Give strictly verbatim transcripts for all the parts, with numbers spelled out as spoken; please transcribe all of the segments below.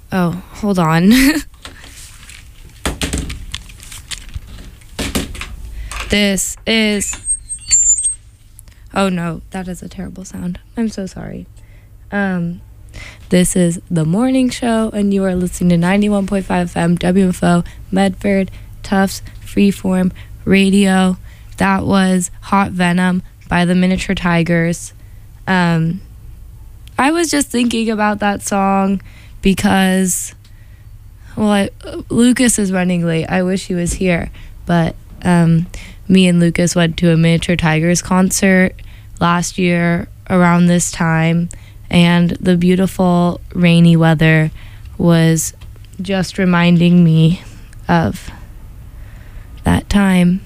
Oh, hold on. This is... Oh no, that is a terrible sound. I'm so sorry. Um, this is The Morning Show, and you are listening to ninety-one point five F M W F O Medford, Tufts, Freeform Radio. That was Hot Venom by the Miniature Tigers. Um, I was just thinking about that song because, well, I, Lucas is running late. I wish he was here, but um, me and Lucas went to a Miniature Tigers concert last year around this time, and the beautiful rainy weather was just reminding me of that time.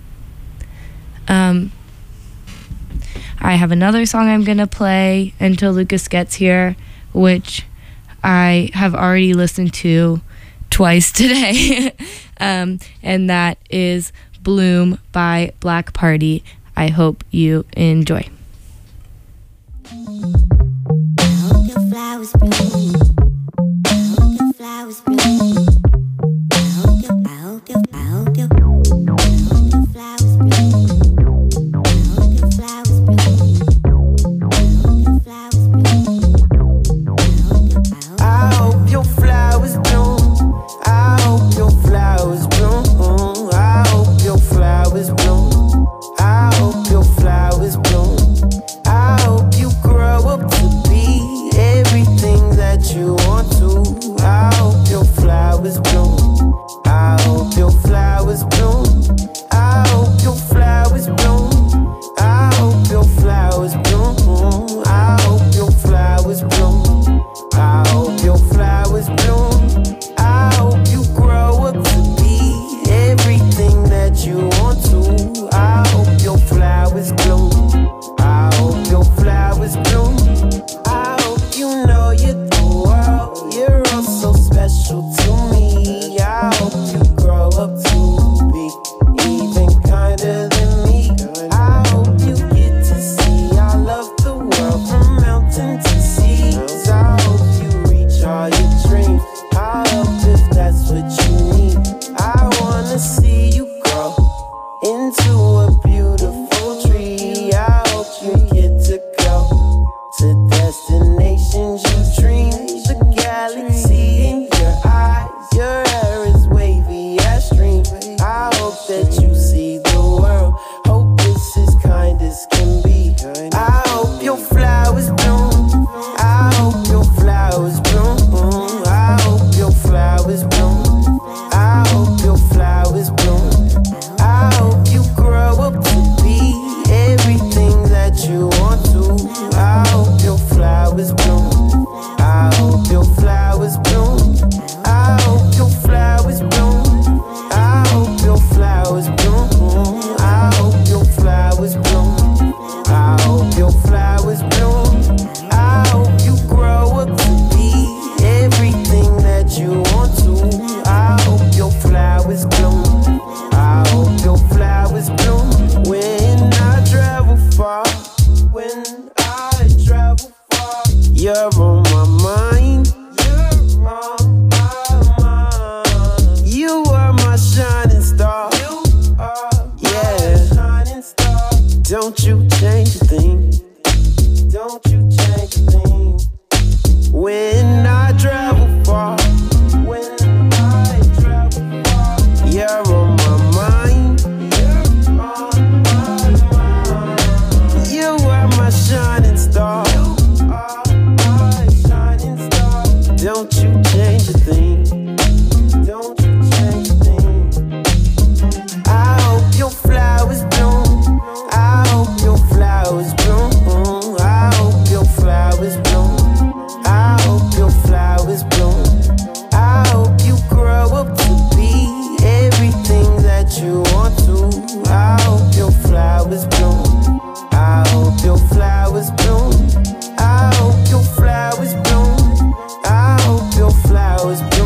Um, I have another song I'm going to play until Lucas gets here, which I have already listened to twice today, um, and that is Bloom by Black Party. I hope you enjoy. I hope your flowers bloom. I hope your flowers bloom. I hope your, I hope your, I hope your, I hope your flowers bloom. I hope your flowers bloom. I hope your flowers bloom. I hope your flowers bloom. I hope your flowers bloom. I hope your flowers bloom. I hope your flowers bloom. I hope you grow up to be everything that you want to. I hope your flowers bloom. I hope your flowers bloom. I hope your flowers bloom. I hope your flowers bloom. I hope your flowers bloom. I hope your flowers bloom. I hope you grow up to be everything that you want to. I hope your flowers bloom. I hope your flowers bloom. I hope you know you're the world. You're all so special to me. I hope you grow up to be even kinder than me. I hope you get to see I love the world from mountain to seas. I hope you reach all your dreams. I hope if that's what you need. I wanna see you grow into a beautiful tree. I hope you get to go to destinations you dream. The galaxy in your eyes, your hair is wavy as stream. I hope that you see the world. Hope it's as kind as can be. I hope your flowers bloom. I hope your flowers bloom. I hope your flowers bloom. I hope your flowers bloom. I hope you grow up to be everything that you want to. I hope your flowers bloom. I hope your flowers bloom. I hope your flowers bloom. I hope your flowers bloom. I hope your flowers bloom. I hope your flowers bloom. I hope you grow up to be everything that you want to. I hope your flowers bloom. I hope your flowers bloom. When I travel far, when I travel far, you're on my mind. You're on my mind. You are my shining star. You are yeah. my shining star. Don't you change a thing. Don't you change a thing. When I travel far, when I travel far, you're on my mind. You're on my mind. You are my shining star. You are my shining star. Don't you change a thing. Don't you change a thing. I hope your flowers bloom. I hope your flowers bloom. I hope your flowers bloom. I hope your flowers bloom. I hope you grow up to be everything that you want to. I hope your flowers bloom. I hope your flowers bloom. I hope your flowers bloom. I hope your flowers bloom.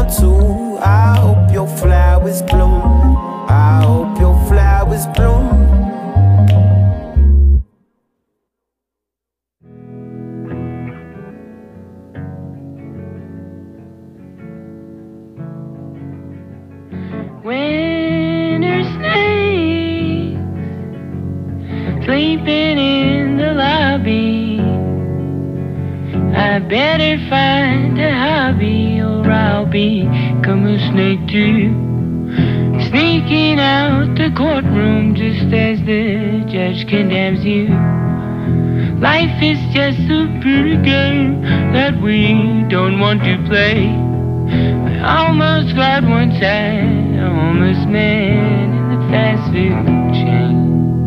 want to. I hope your flowers bloom. I hope your flowers bloom. Winter snake sleeping in the lobby. I better find a hobby or I'll become a snake too. Sneaking out the courtroom just as the judge condemns you. Life is just a pretty game that we don't want to play. I almost got one time, a homeless man in the fast food chain.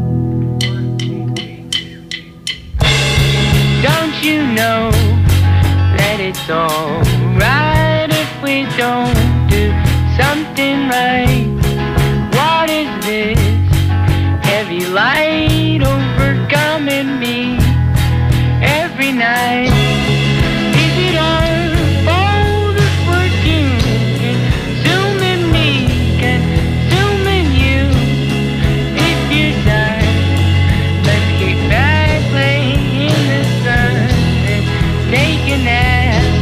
Don't you know that it's alright if we don't do something right? What is this heavy light overcoming me every night? Is it our fault if we're doomed? Consuming me, consuming you. If you're tired, let's get back, lay in the sun and take a nap.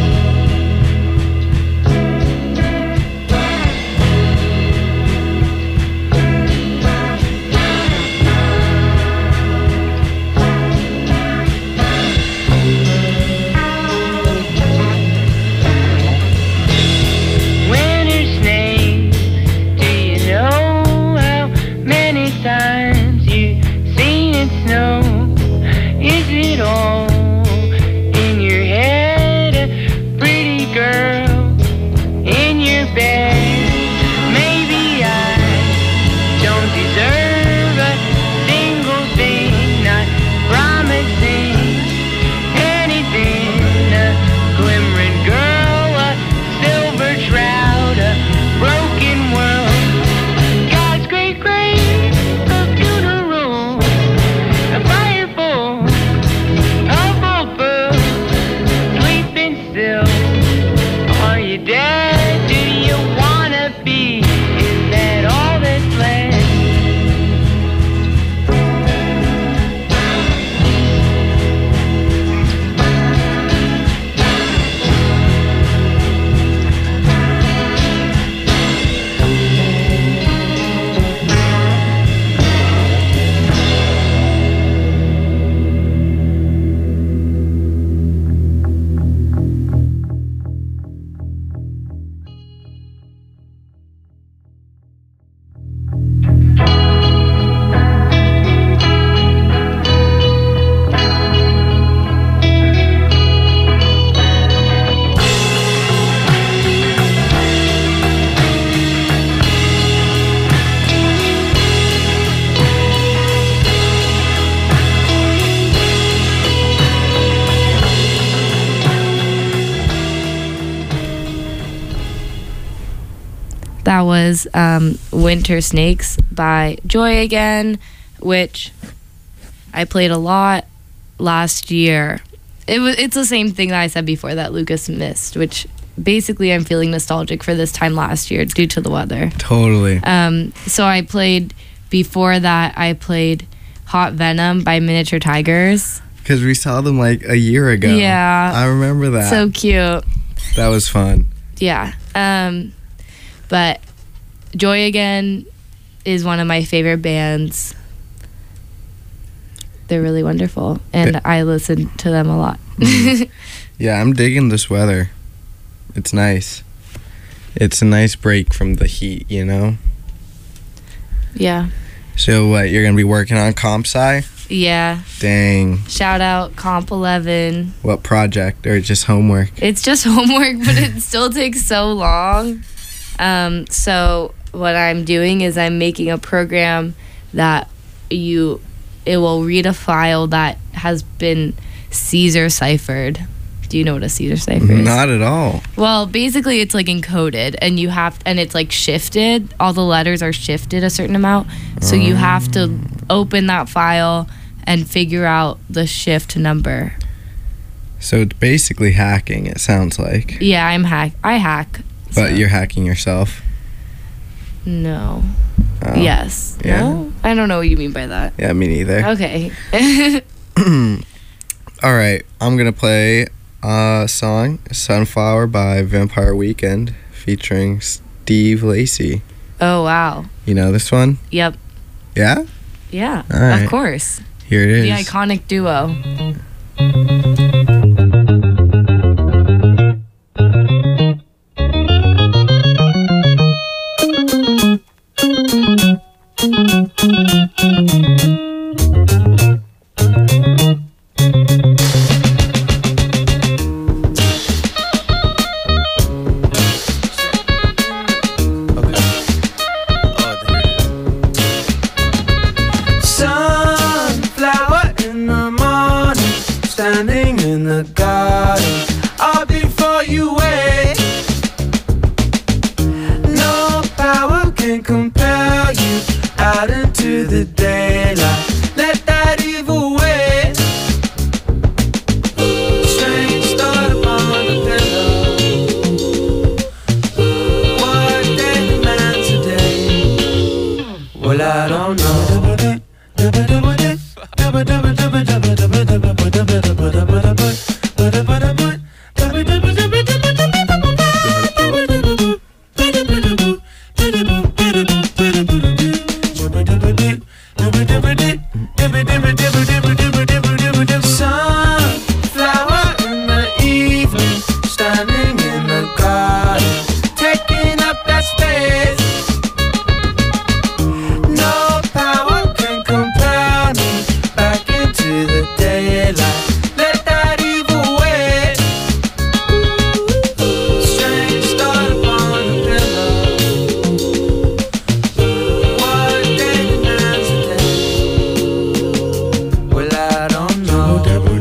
That was um, Winter Snakes by Joy Again, which I played a lot last year. It was it's the same thing that I said before that Lucas missed, which basically I'm feeling nostalgic for this time last year due to the weather. Totally. Um, so I played, before that, I played Hot Venom by Miniature Tigers. Because we saw them like a year ago. Yeah. I remember that. So cute. That was fun. Yeah. Um, but Joy Again is one of my favorite bands. They're really wonderful, and Yeah. I listen to them a lot. Mm. Yeah, I'm digging this weather. It's nice. It's a nice break from the heat, you know? Yeah. So what, you're going to be working on comp sci? Yeah. Dang. Shout out Comp eleven. What project? Or just homework? It's just homework, but it still takes so long. Um, so what I'm doing is I'm making a program that you, it will read a file that has been Caesar ciphered. Do you know what a Caesar cipher is? Not at all. Well, basically it's like encoded, and you have, and it's like shifted. All the letters are shifted a certain amount. So you have to open that file and figure out the shift number. So it's basically hacking, it sounds like. Yeah, I'm hack. I hack But so- you're hacking yourself. No. Oh. Yes. Yeah. No? I don't know what you mean by that. Yeah, me neither. Okay. All right, I'm gonna play a song, "Sunflower" by Vampire Weekend, featuring Steve Lacy. Oh, wow. You know this one? Yep. Yeah? Yeah. All right. Of course. Here it is. The iconic duo. Sunflower in the morning, standing in the garden, all before you wake. No power can compel you out into the daylight. Let that evil wait. Strange thought upon the pillow. What day demands a day? Well, I don't know. Sunflower in the evening, standing in the garden, taking up that space. No power can compel me back into the daylight. Let that evil wait. Strange thought upon the pillow. What day demands a day? Well, I don't know.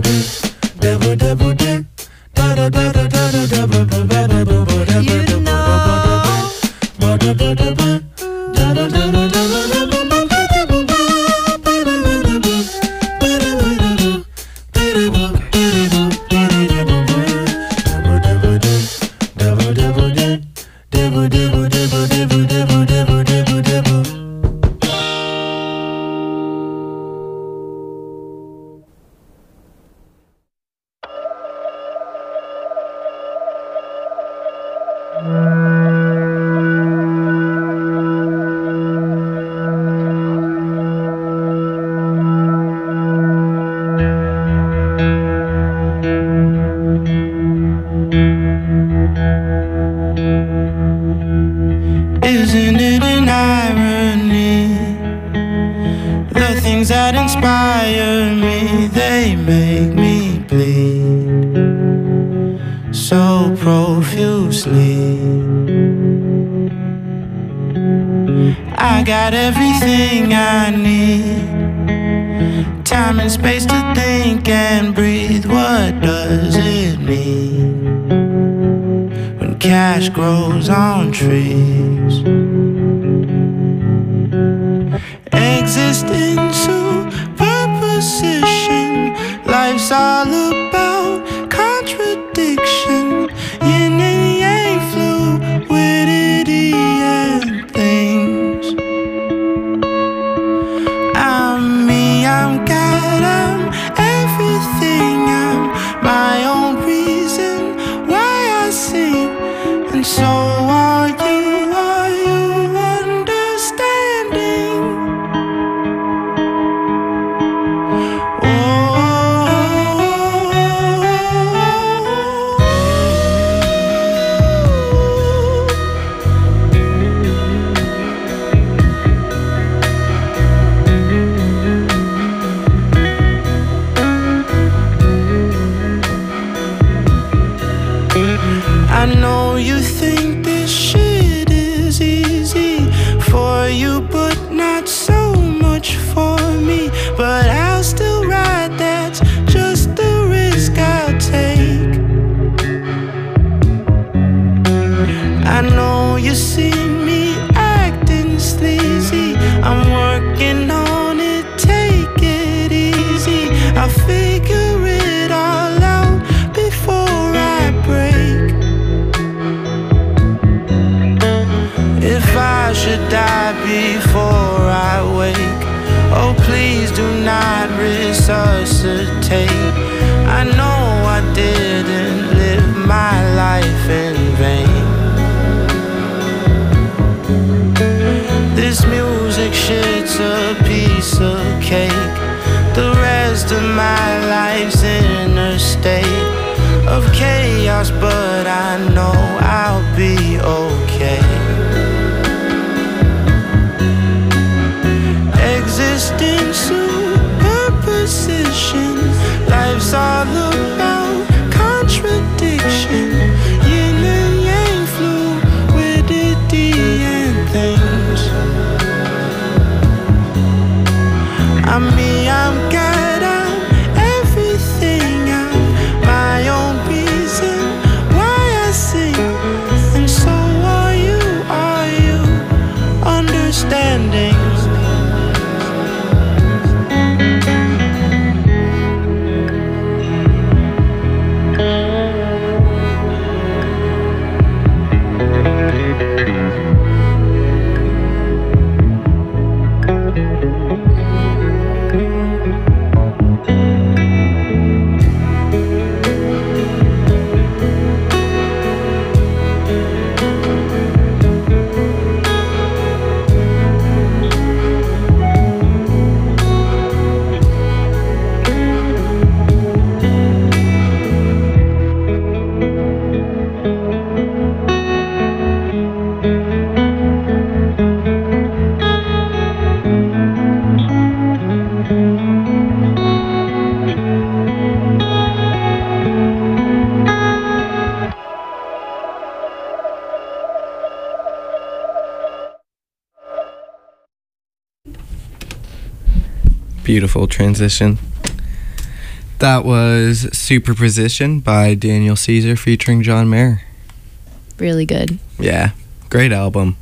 Isn't it an irony? The things that inspire me, they make me bleed so profusely. I got everything I need, time and space to think and breathe. What does it mean when cash grows on trees? Exist in superposition. Life's all about contradiction. Yin and yang, fluidity and things. I'm me, I'm God, I'm everything. I'm my own reason why I sing. And so are you, are you understanding? I know you think this shit is easy for you, but not so much for me. But I'll still ride, that's just the risk I'll take. I know you see me acting sleazy, I'm working on it, take it easy. I'll figure it all out before I break. should die before I wake? Oh, please do not resuscitate. I know I didn't live my life in vain. This music shit's a piece of cake. The rest of my life's in a state of chaos, but I know I'll be okay. Existence, superposition. Life's all about contradiction. Yin and yang, fluidity and things. I'm me, I'm God, I'm everything. I'm my own reason why I sing. And so are you, are you understanding? Beautiful transition. That was Superposition by Daniel Caesar featuring John Mayer. Really good. Yeah, great album.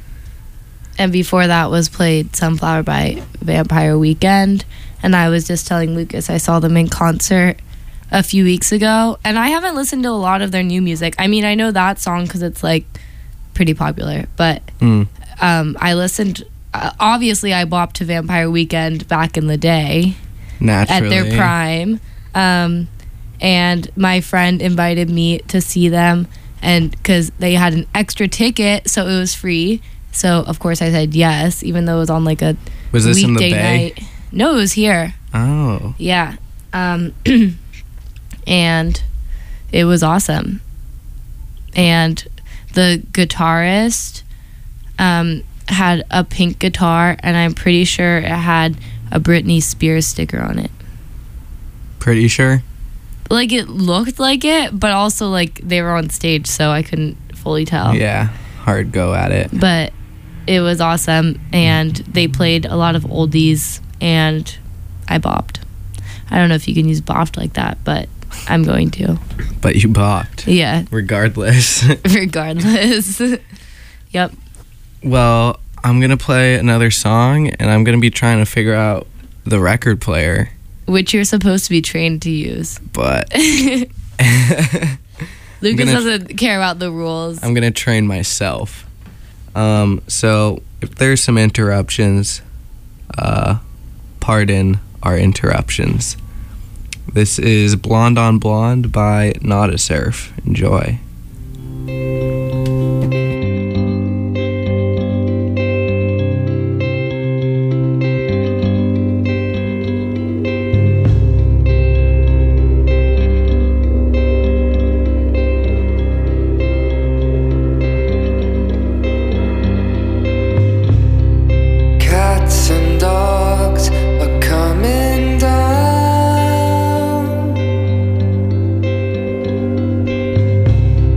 And before that was played Sunflower by Vampire Weekend. And I was just telling Lucas I saw them in concert a few weeks ago. And I haven't listened to a lot of their new music. I mean, I know that song because it's like pretty popular. But Mm. um, I listened... Uh, obviously, I bopped to Vampire Weekend back in the day. Naturally. At their prime. Um, and my friend invited me to see them, and because they had an extra ticket, so it was free. So, of course, I said yes, even though it was on like a Was this in the weekday Bay? night. No, it was here. Oh. Yeah. Um, and it was awesome. And the guitarist um, had a pink guitar, and I'm pretty sure it had a Britney Spears sticker on it. Pretty sure? Like, it looked like it, but also, like, they were on stage, so I couldn't fully tell. Yeah, hard go at it. But it was awesome, and they played a lot of oldies, and I bopped. I don't know if you can use bopped like that, but I'm going to. But you bopped. Yeah. Regardless. Regardless. Yep. Well, I'm going to play another song, and I'm going to be trying to figure out the record player. Which you're supposed to be trained to use. But Lucas gonna- doesn't care about the rules. I'm going to train myself. Um, so if there's some interruptions, uh, pardon our interruptions. This is Blonde on Blonde by Not a Surf. Enjoy. Cats and dogs are coming down.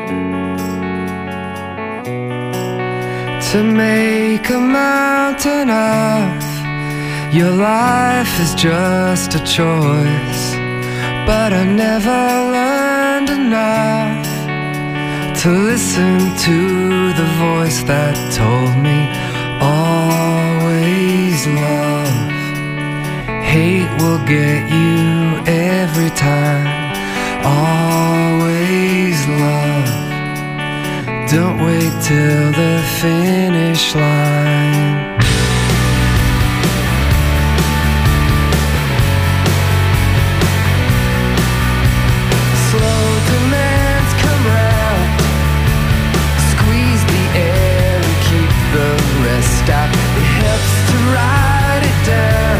To make a mountain of your life is just a choice, but I never learned enough to listen to the voice that told me always love. Hate will get you every time. Always love. Don't wait till the finish line. Slow demands come round, squeeze the air and keep the rest out. It helps to write it down,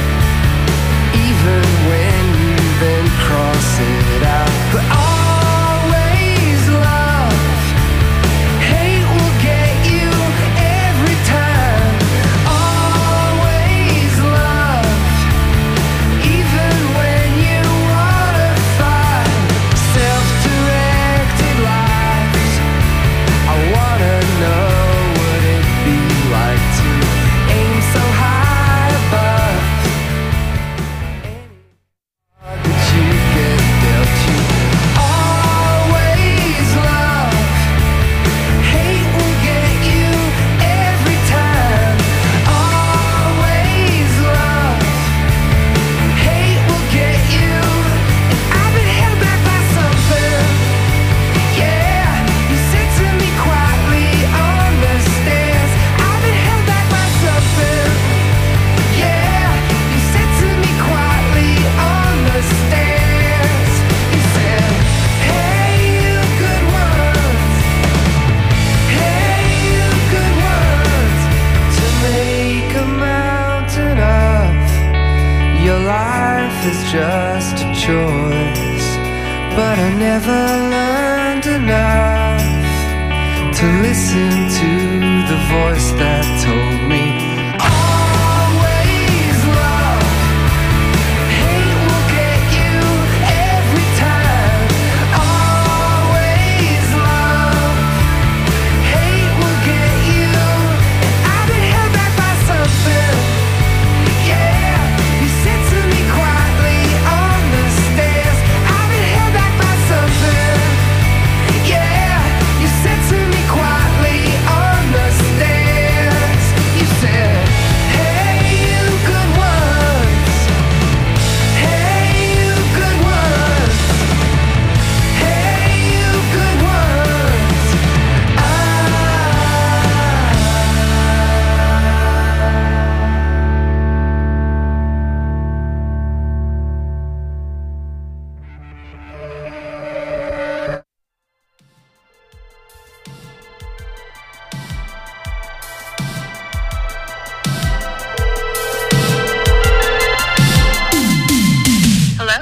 even when you then cross it out. But always love. Hate will get you every time. Always love, even when you wanna fight. Self-directed lives. I wanna know what it'd be like to aim so high above. That you get dealt you. Always love. Hate will get you every time. Always love. Hate will get you. And I've been held back by something. Yeah, you said to me quietly on the stairs. I've been held back by something. Yeah, you said to me quietly on the stairs. You said, hey, you good ones. Hey, you good ones. To make a mountain of your life is just a choice, but I never learned enough to listen to the voice that told me always love. Hate will get you every time. Always love. Hate will get you. And I've been held back by something. Yeah, you said to me quietly on the stairs. I've been held back by something. Yeah, you said to me quietly on the stairs. You said, hey, you good ones. Hey, you good ones. Hey, you good ones. Ah. Hello?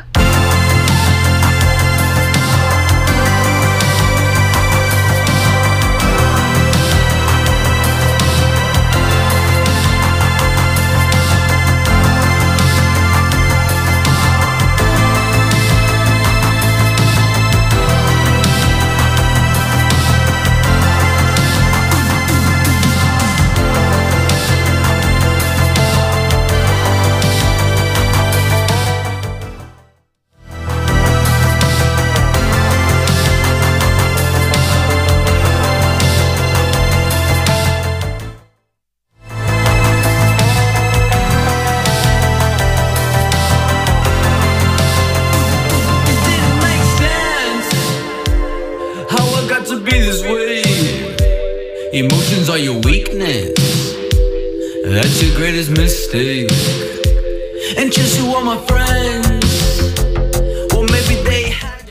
It didn't make sense how I got to be this way. Emotions are your weakness. That's your greatest mistake. And just who are my friends? Well, maybe they had.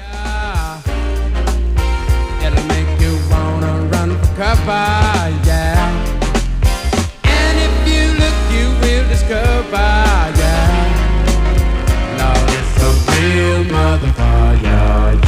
It'll make you wanna run for cover, yeah. And if you look, you will discover, yeah. Lord, it's a real motherfucker, yeah.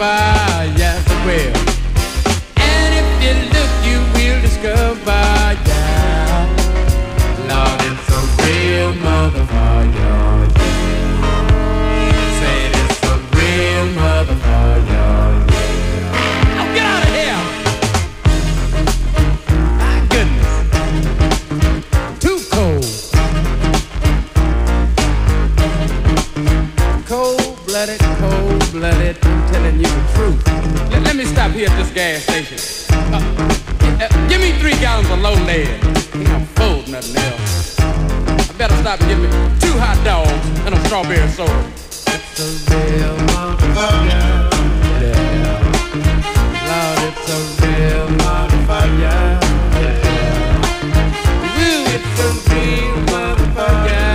discover, yes it will. And if you look, you will discover, yeah. Lord, it's a real motherfucker. Say it's a real motherfucker. Oh, get out of here! My goodness. Too cold. Cold-blooded, cold-blooded, I'm telling you the truth. Let, let me stop here at this gas station. Uh, uh, give me three gallons of low lead. Ain't no food, nothing else. I better stop and get me two hot dogs and a strawberry soda. It's a real motherfucker. Yeah. Lord, it's a real motherfucker. Yeah. Ooh, it's a real motherfucker.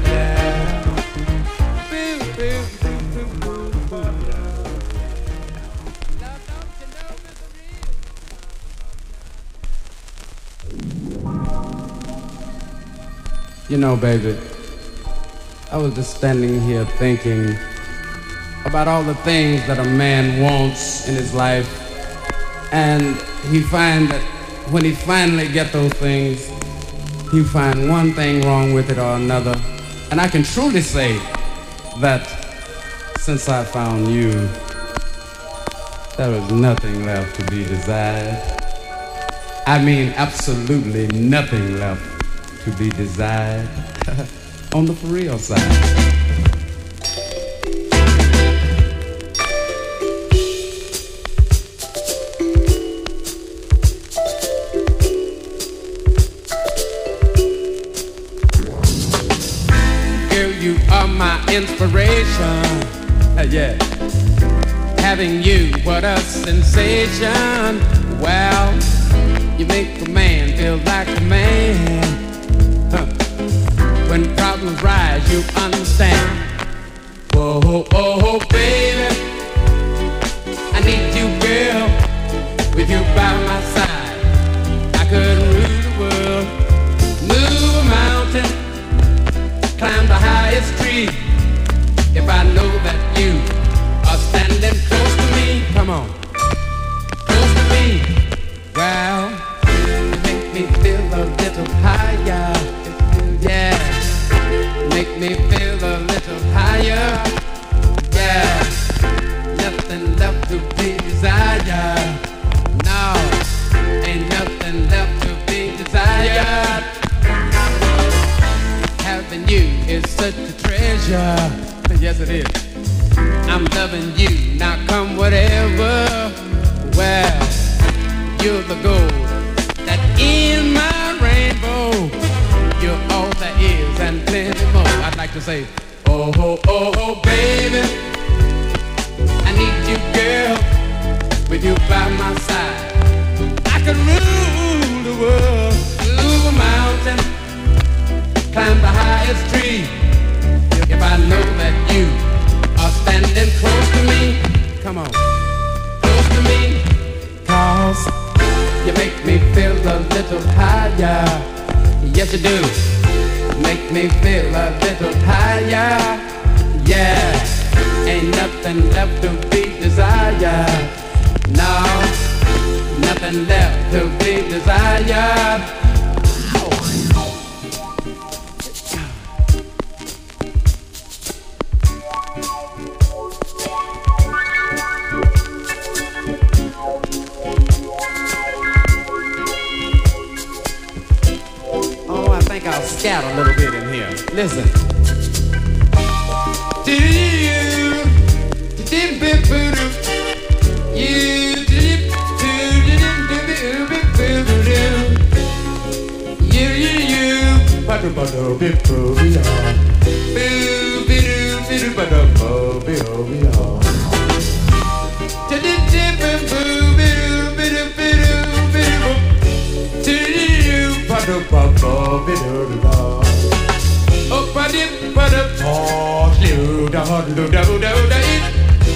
You know, baby, I was just standing here thinking about all the things that a man wants in his life, and he find that when he finally get those things, he find one thing wrong with it or another. And I can truly say that since I found you, there is nothing left to be desired. I mean, absolutely nothing left to be desired on the for real side. Girl, you are my inspiration. Uh, yeah. Having you, what a sensation. Well, you make a man feel like a man. When problems rise, you understand. Whoa, oh, oh, baby, I need you, girl. With you by my side, I could rule the world, move a mountain, climb the highest tree. If I know that you are standing close to me, come on, close to me. Well, you make me feel a little higher. Yeah, make me feel a little higher. Yeah, nothing left to be desired. No, ain't nothing left to be desired. Having you is such a treasure. Yes, it is. I'm loving you, now come whatever. Well, you're the gold that in my rainbow. You're all there is and plenty more. I'd like to say, oh, oh, oh, oh, baby, I need you, girl, with you by my side. I could rule the world, move a mountain, climb the highest tree. If I know that you are standing close to me, come on, close to me, 'cause you make me feel a little higher. Yes, you do. Make me feel a little higher. Yeah, ain't nothing left to be desired. No, nothing left to be desired. I'll scatter a little bit in here. Listen. Do you, dip bip boo you dip you you you badu badu bip boo boo boo boo badu boo boo boo dip dip boo boo boo boo boo badu badu boo. Oh, but it, but it, oh, do da do do do do da it.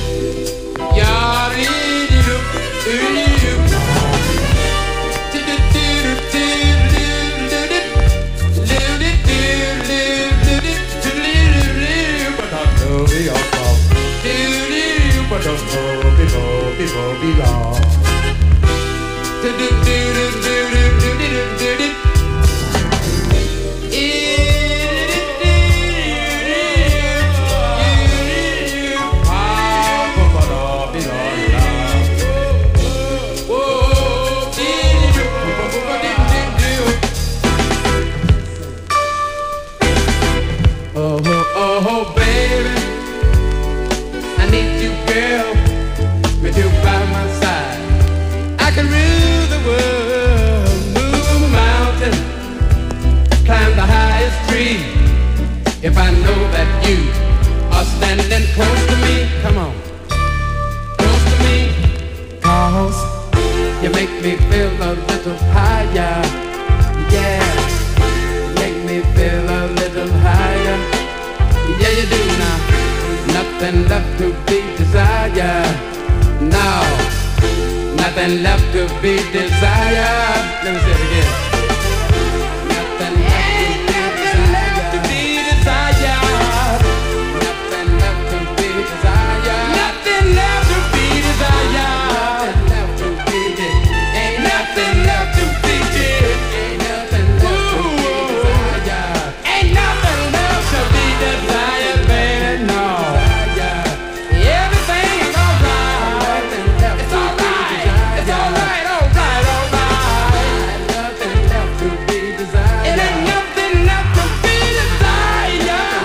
Yari do do do. Do do do do do do do do do do do. But I know we are from. Do do, but I know we are. Oh, oh, oh, baby, I need you, girl, with you by my side. I can rule the world, move a mountain, climb the highest tree. If I know that you are standing close to me, come on, close to me, 'cause you make me feel a little higher, yeah, make me feel a little higher. Yeah, you do now. Nothing left to be desired. No, nothing left to be desired. Let me say it again. Nothing left to be desired. Nothing left to be desired. Nothing left to be desired. Nothing left to be desired. Ain't nothing left to be desired. Ain't nothing left to be desired. Ain't nothing left to be desired, baby, no. Everything is alright. It's alright. It's alright, alright, alright. Nothing left to be desired. It ain't nothing left to be desired.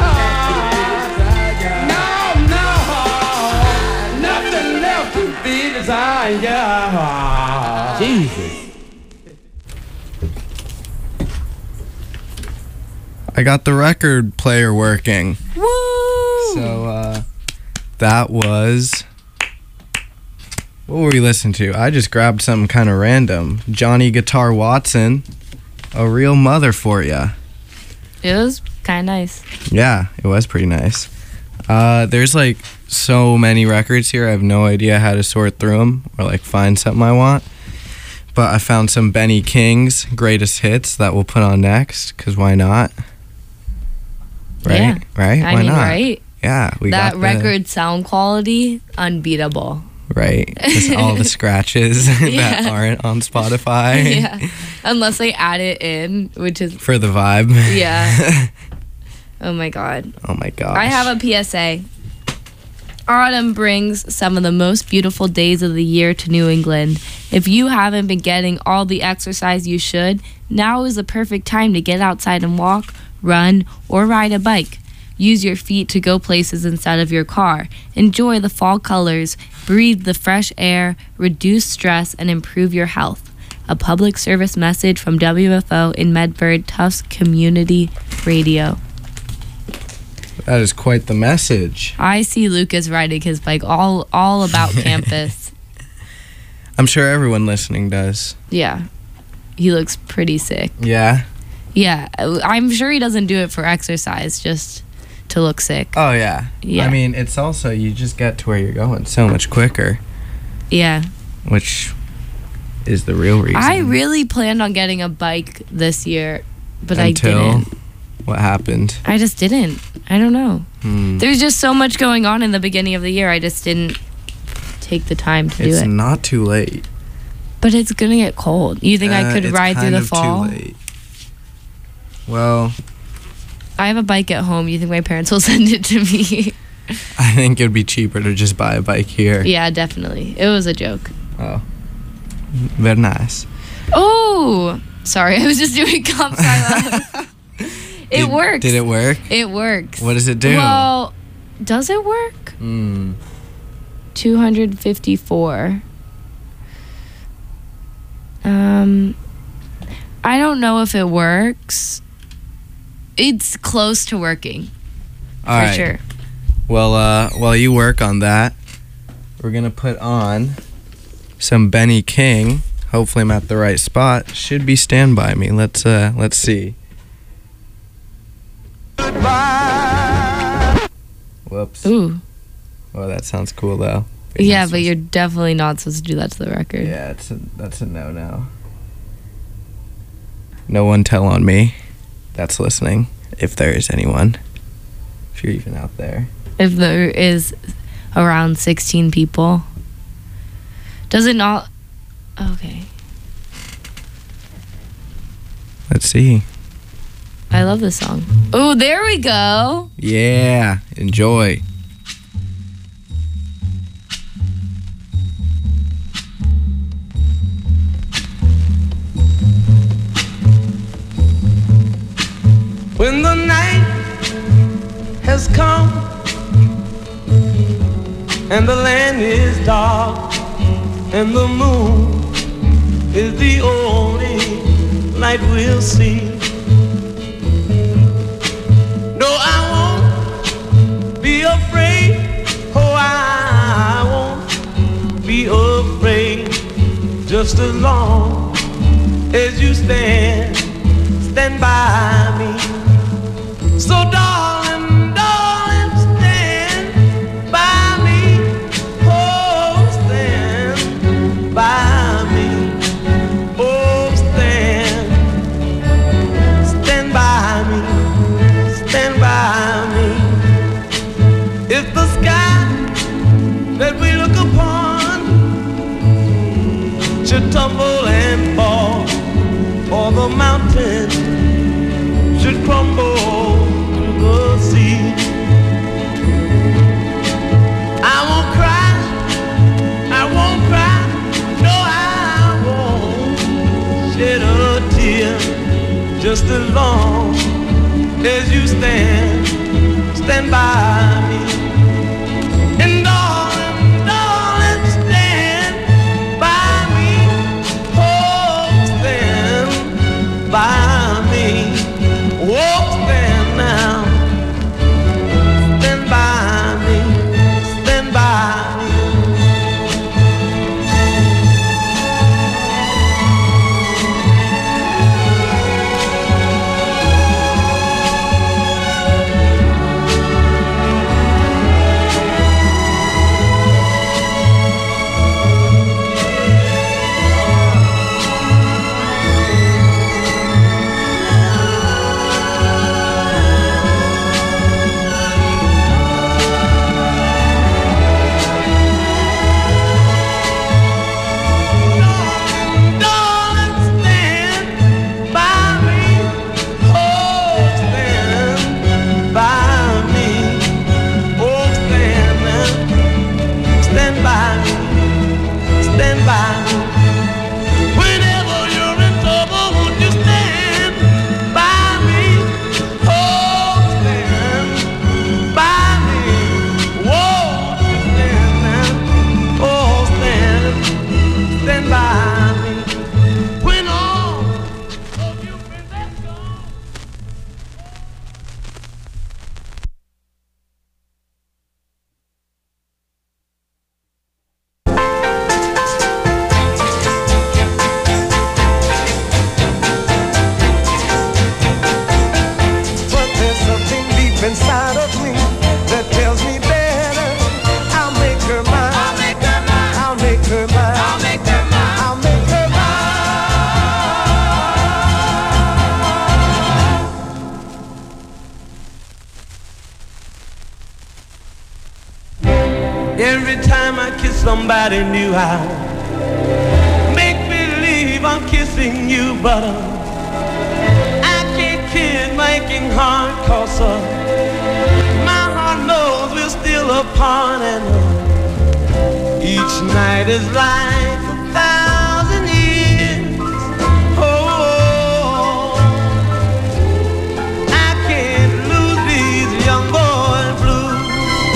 No, no. Nothing left to be desired. Jesus. I got the record player working. Woo! So uh, that was. What were we listening to? I just grabbed something kind of random. Johnny Guitar Watson, A Real Mother for Ya. It was kind of nice. Yeah, it was pretty nice. Uh, there's like so many records here. I have no idea how to sort through them or like find something I want. But I found some Benny King's greatest hits that we'll put on next. Cause why not? Right, Yeah. right. I why mean, not? right? Yeah, we That got the- record sound quality, unbeatable. Right, just all the scratches that Yeah. aren't on Spotify. Yeah. Unless they add it in, which is, For the vibe. yeah. Oh my God. Oh my gosh. I have a P S A. Autumn brings some of the most beautiful days of the year to New England. If you haven't been getting all the exercise you should, now is the perfect time to get outside and walk, run, or ride a bike. Use your feet to go places instead of your car. Enjoy the fall colors, breathe the fresh air, reduce stress, and improve your health. A public service message from W F O in Medford Tufts Community Radio. That is quite the message. I see Lucas riding his bike all all about campus. I'm sure everyone listening does. Yeah. He looks pretty sick. Yeah? Yeah. I'm sure he doesn't do it for exercise, just to look sick. Oh, yeah. Yeah. I mean, it's also, you just get to where you're going so much quicker, Yeah. which is the real reason. I really planned on getting a bike this year, but Until I didn't. what happened? I just didn't. I don't know. Hmm. There's just so much going on in the beginning of the year. I just didn't take the time to It's do it. not too late. But it's going to get cold. You think Uh, I could it's ride through kind the of fall? Too late. Well, I have a bike at home. You think my parents will send it to me? I think it'd be cheaper to just buy a bike here. Yeah, definitely. It was a joke. Oh. Very nice. Oh, sorry. I was just doing comp sci. It Did- works. Did it work? It works. What does it do? Well, does it work? Hmm. two hundred fifty-four. Um, I don't know if it works. It's close to working. All for right. sure. Well, uh, while you work on that, we're gonna put on some Benny King. Hopefully, I'm at the right spot. Should be Stand By Me. Let's uh, let's see. Whoops. Ooh. Oh, that sounds cool though. You're Yeah, not but supposed- you're definitely not supposed to do that to the record. Yeah, it's a, that's a no no. No one tell on me that's listening, if there is anyone. If you're even out there. If there is around sixteen people. Does it not? Okay. Let's see. I love this song. Oh, there we go. Yeah, enjoy. When the night has come and the land is dark and the moon is the only light we'll see. No, I won't be afraid. Oh, I won't be afraid. Just as long as you stand, stand by me. So darling, darling, stand by me. Oh, stand by me. Oh, stand, stand by me. Stand by me. If the sky that we look upon should tumble and fall, or the mountain should crumble to the sea, I won't cry, I won't cry, no, I won't shed a tear. Just as long as you stand, stand by me. And darling, darling, stand by me. Oh, stand by me. Oh, stand now. Stand by me. Stand by me. Every time I kiss somebody new, I make believe I'm kissing you, but uh, I can't kiss my aching heart, cause uh, my heart knows we're still apart, and uh, each night is like a thousand years. Oh, I can't lose these young boy blues.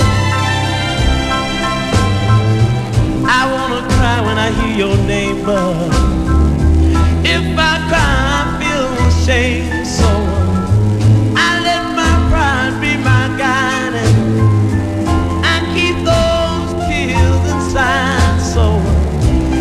I wanna cry when I hear your name, but if I cry, I feel ashamed. So I let my pride be my guide, and I keep those tears inside. So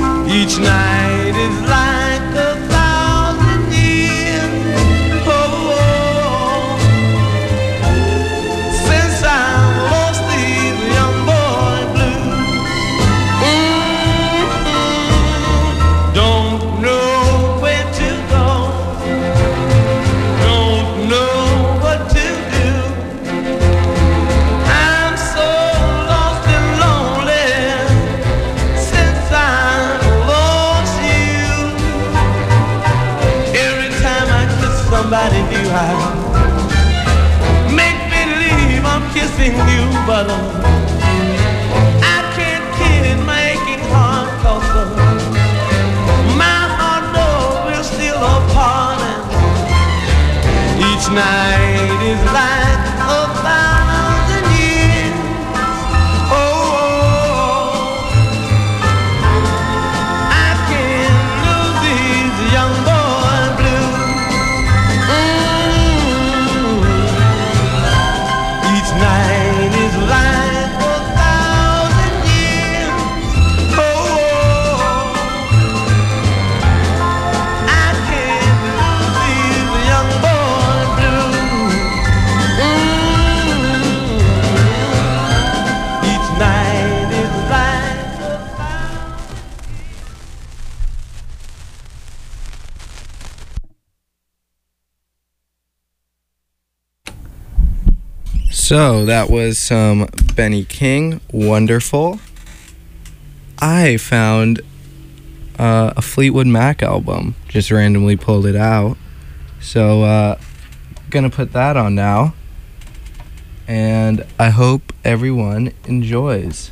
So that was some Benny King, Wonderful. I found uh, a Fleetwood Mac album, just randomly pulled it out. So uh, gonna put that on now, and I hope everyone enjoys.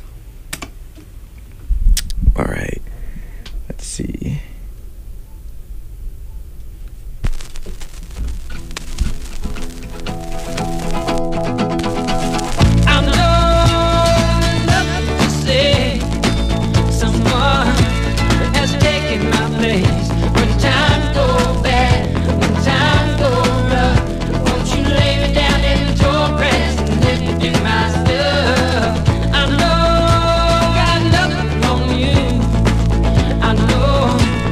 All right, let's see. I know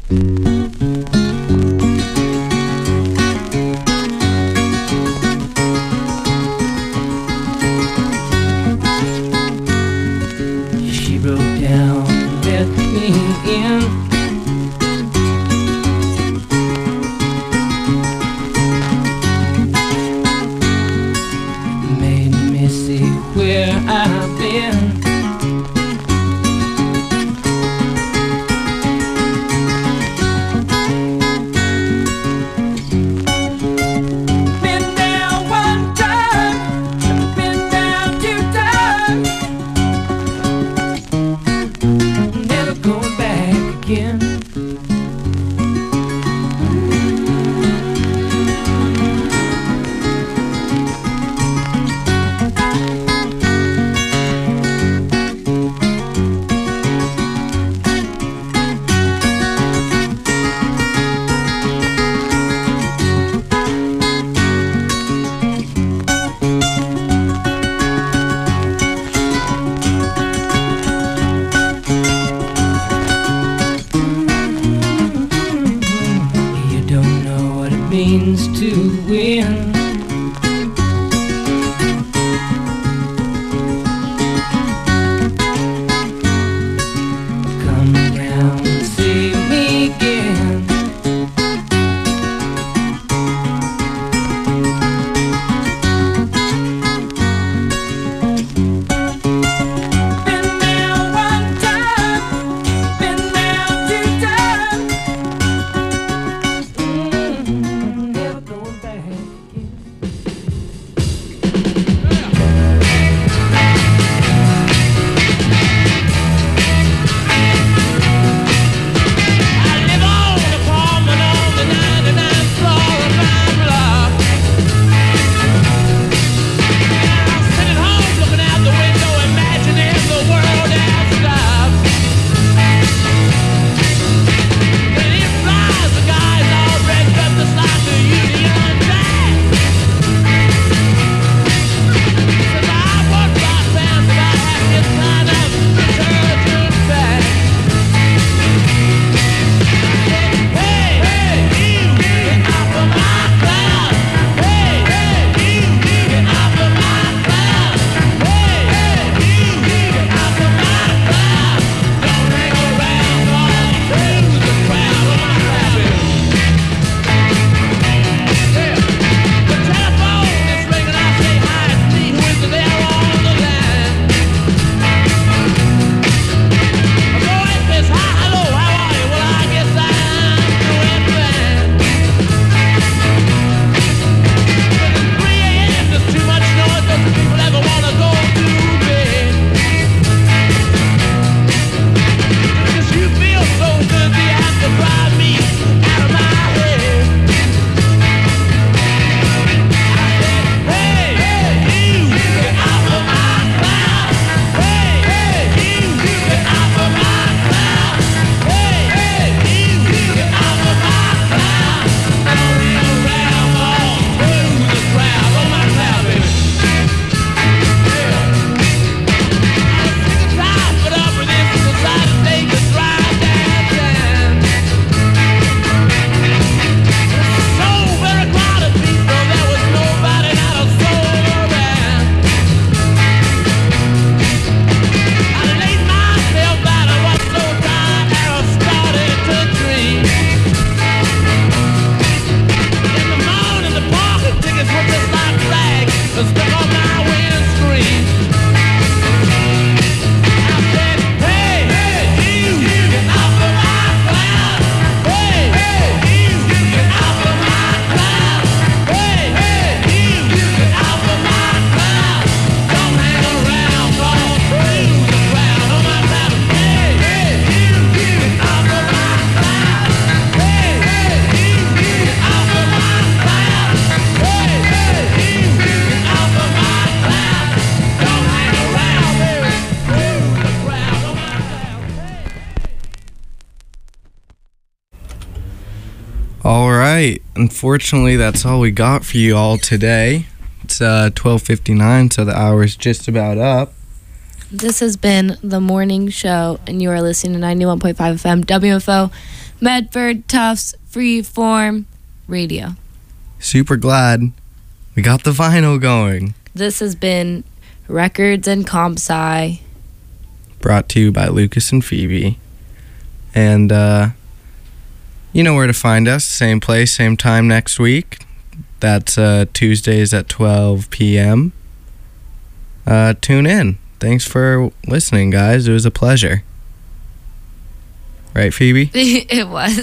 She broke down, let me in. Made me see where I've been. Been down one time, been down two times. Never going back again. You don't know what it means to win. Come down and see me again. Been down one time, been down two times. Mm, never going back again. I live on the apartment on the ninety-ninth floor of my block. I'm sitting home looking out the window, imagining the world has stopped. And it flies, the guys all dressed up just like the Union Jack. Since I was lost down, I have this kind of intelligent fact. Hey, hey, you, get off of my cloud. Hey, hey, you, get off of my cloud. Hey, hey, you, get off of my cloud. Don't hang around all through the crowd on my rabbit. Yeah. The telephone is ringing, I say hi, it's me, who is there on the line? A boy says, hi, hello, how are you? Well, I guess I'm doing fine. But it's three a.m., there's too much noise, doesn't people ever wanna go to bed? Because you feel so good, you have to drive me out of my head. I said, hey, hey, you, get off of my cloud. Hey, hey, you, get off of my cloud. Hey, hey, you, get off of my cloud. Don't hang around all through the crowd on my cloud, baby. Yeah. I'm sick and tired, but up with this, decided to take a drive downtown. So very crowded, people, there was nobody, not a soul around. I laid myself down, I was so tired, I started to dream. In the morning, the parking tickets were just like flags stuck on my windscreen. I said, hey, hey, you, get off of my cloud. Hey, hey, you, get off of my cloud. Hey, hey, you, get off of my cloud. Don't hang around all through the crowd on my cloud. Hey, hey, you, get off of my cloud. Hey, hey, you, get off of my cloud. Hey, hey, you, get off of my cloud. Don't hang around, baby, through the crowd on my cloud. All right. Unfortunately, that's all we got for you all today. It's uh, twelve fifty-nine, so the hour's just about up. This has been the morning show, and you are listening to ninety-one point five F M W F O. Medford Tufts Freeform Radio. Super glad we got the vinyl going. This has been Records and Comp Sci. Brought to you by Lucas and Phoebe. And, uh, you know where to find us. Same place, same time next week. That's uh, Tuesdays at twelve p.m. Uh, tune in. Thanks for listening, guys. It was a pleasure. Right, Phoebe? It was.